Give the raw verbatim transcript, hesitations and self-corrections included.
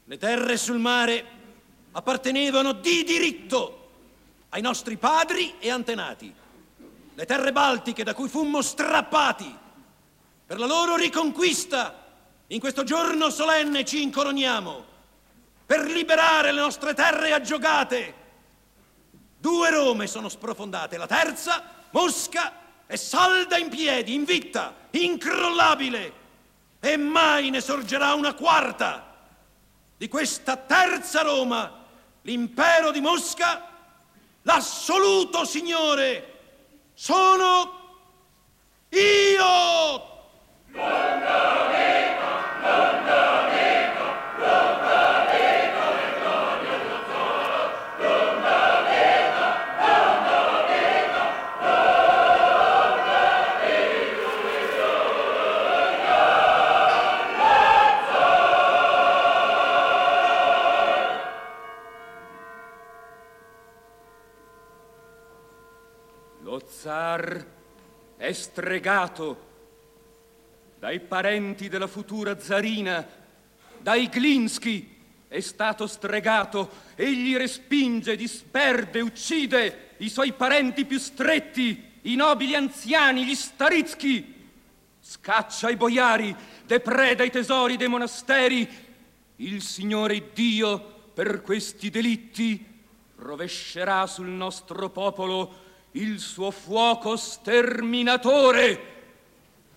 Le terre sul mare appartenevano di diritto ai nostri padri e antenati. Le terre baltiche da cui fummo strappati per la loro riconquista, in questo giorno solenne ci incoroniamo per liberare le nostre terre aggiogate. Due Rome sono sprofondate, la terza, Mosca, è salda in piedi, invitta, incrollabile, e mai ne sorgerà una quarta. Di questa terza Roma, l'impero di Mosca, l'assoluto signore, sono io! Lo zar è stregato dai parenti della futura zarina, dai Glinsky è stato stregato, egli respinge, disperde, uccide i suoi parenti più stretti, i nobili anziani, gli Staritsky, scaccia i boiari, depreda i tesori dei monasteri. Il Signore Dio per questi delitti rovescerà sul nostro popolo il suo fuoco sterminatore.